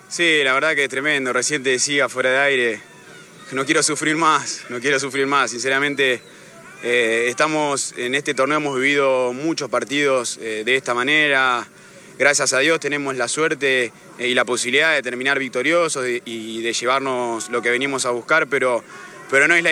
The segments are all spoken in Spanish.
Sí, la verdad que es tremendo. Recién te decía fuera de aire que no quiero sufrir más, Sinceramente, estamos en este torneo, hemos vivido muchos partidos de esta manera. Gracias a Dios tenemos la suerte y la posibilidad de terminar victoriosos y de llevarnos lo que venimos a buscar, pero no es la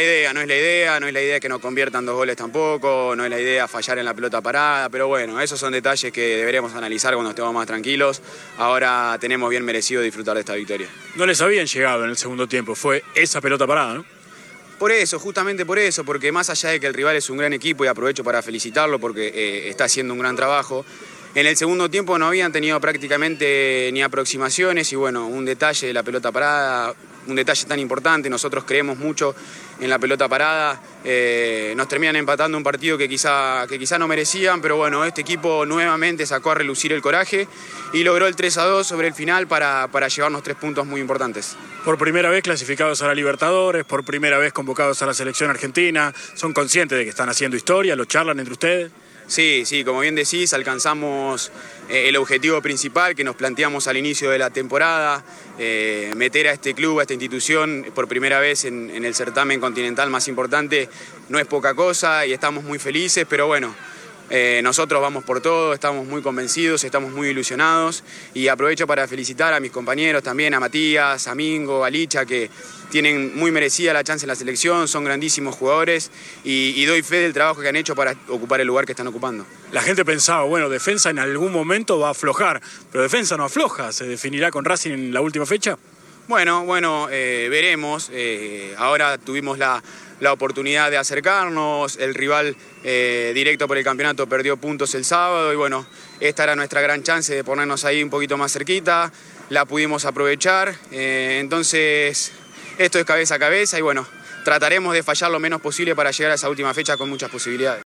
idea que nos conviertan 2 goles tampoco, no es la idea fallar en la pelota parada, pero bueno, esos son detalles que deberíamos analizar cuando estemos más tranquilos. Ahora tenemos bien merecido disfrutar de esta victoria. No les habían llegado en el segundo tiempo, fue esa pelota parada, ¿no? Por eso, justamente por eso, porque más allá de que el rival es un gran equipo y aprovecho para felicitarlo porque está haciendo un gran trabajo, en el segundo tiempo no habían tenido prácticamente ni aproximaciones y bueno, un detalle de la pelota parada, un detalle tan importante, nosotros creemos mucho en la pelota parada, nos terminan empatando un partido que quizá no merecían, pero bueno, este equipo nuevamente sacó a relucir el coraje y logró el 3-2 sobre el final para llevarnos 3 puntos muy importantes. Por primera vez clasificados a la Libertadores, por primera vez convocados a la selección argentina, ¿son conscientes de que están haciendo historia? ¿Lo charlan entre ustedes? Sí, como bien decís, alcanzamos el objetivo principal que nos planteamos al inicio de la temporada, meter a este club, a esta institución, por primera vez en el certamen continental más importante, no es poca cosa y estamos muy felices, pero bueno, nosotros vamos por todo, estamos muy convencidos, estamos muy ilusionados y aprovecho para felicitar a mis compañeros también, a Matías, a Mingo, a Licha, que tienen muy merecida la chance en la selección, son grandísimos jugadores y doy fe del trabajo que han hecho para ocupar el lugar que están ocupando. La gente pensaba, bueno, Defensa en algún momento va a aflojar, pero Defensa no afloja, ¿se definirá con Racing en la última fecha? Bueno, veremos. Ahora tuvimos la oportunidad de acercarnos, el rival directo por el campeonato perdió puntos el sábado y bueno, esta era nuestra gran chance de ponernos ahí un poquito más cerquita, la pudimos aprovechar, entonces esto es cabeza a cabeza y bueno, trataremos de fallar lo menos posible para llegar a esa última fecha con muchas posibilidades.